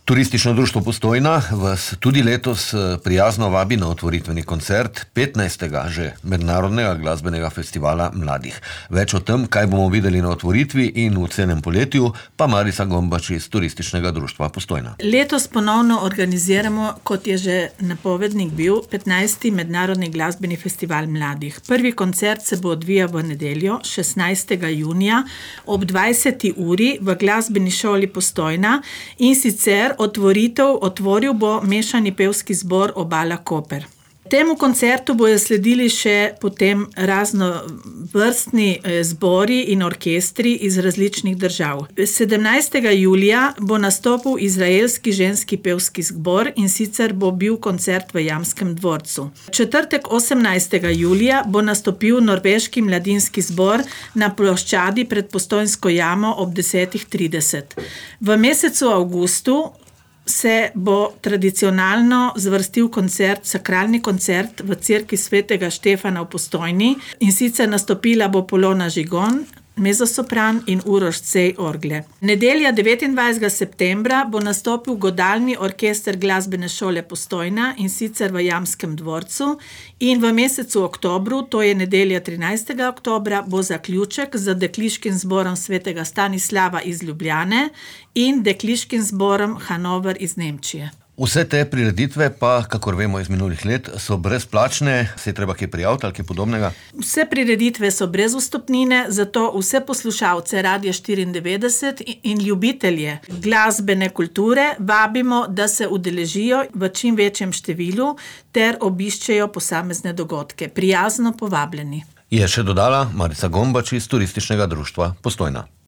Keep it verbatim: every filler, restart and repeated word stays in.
Turistično društvo Postojna vas tudi letos prijazno vabi na otvoritveni koncert petnajstega že mednarodnega glasbenega festivala mladih. Več o tem, kaj bomo videli na otvoritvi in v celem poletju, pa Marica Gombač iz Turističnega društva Postojna. Letos ponovno organiziramo, kot je že napovednik bil, petnajsti mednarodni glasbeni festival mladih. Prvi koncert se bo odvijal v nedeljo, šestnajstega junija ob dvajseti uri v glasbeni šoli Postojna, in sicer otvoritev otvoril bo mešani pevski zbor Obala Koper. Temu koncertu bojo sledili še potem raznovrstni zbori in orkestri iz različnih držav. sedemnajstega julija bo nastopil izraelski ženski pevski zbor, in sicer bo bil koncert v Jamskem dvorcu. Četrtek osemnajstega julija bo nastopil norveški mladinski zbor na ploščadi pred Postojnsko jamo ob desetih trideset. V mesecu avgustu se bo tradicionalno zvrstil koncert, sakralni koncert v cerkvi svetega Štefana v Postojni, in sicer nastopila bo Polona Žigon, mezosopran, in Uroš Cej orgle. Nedelja devetindvajsetega septembra bo nastopil godalni orkester glasbene šole Postojna, in sicer v Jamskem dvorcu, in v mesecu oktobru, to je nedelja trinajstega oktobra, bo zaključek z dekliškim zborom svetega Stanislava iz Ljubljane in dekliškim zborom Hanover iz Nemčije. Vse te prireditve pa, kakor vemo iz minulih let, so brezplačne, se je treba kaj prijaviti ali kaj podobnega? Vse prireditve so brez vstopnine, zato vse poslušalce Radia štiriindevetdeset in ljubitelje glasbene kulture vabimo, da se udeležijo v čim večjem številu ter obiščejo posamezne dogodke. Prijazno povabljeni. Je še dodala Marica Gombač iz Turističnega društva Postojna.